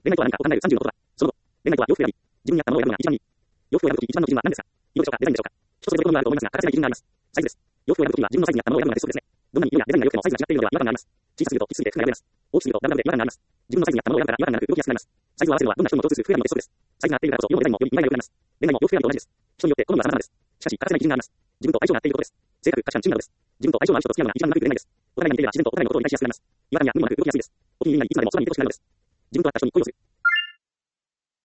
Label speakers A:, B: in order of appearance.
A: 恋愛とは何かを考える30のことだ。その後、恋愛とは洋服選び、自分に合ったものを選ぶのが一番いい。洋服を選ぶとき一番の基準は何ですか？色でしょうか？デザインでしょうか？一つそれぞれ好みがあると思いますが、欠かせない基準があります。サイズです。洋服を選ぶときは自分のサイズに合ったものを選ぶのがベストですね。どんなに色やデザインが良くてもサイズが違っているのでは違和感があります。小さすぎるときつすぎて服が破れます。大きすぎるとダブダブで違和感があります。自分のサイズに合ったものを選んだら違和感がなく動きやすくなります。サイズを合わせるのはどんな人にも共通する服選びのベストです。サイズが合っているからこそ色もデザインもより見栄えが良くなります。恋愛も洋服選びと同じです。人によって好みは様々です。しかし欠かせない基準があります。自分と相性が合っていることです。性格、価値観、趣味などです。自分と相性の合う人と付き合うのが一番うまくいく恋愛です。お互いが似ていれば自然とお互いのことを理解しやすくなります。違和感や無理もなく動きやすいです。お気に入りになりいつまでもそばにいてほしくなるのです。自分と合った人に恋をする。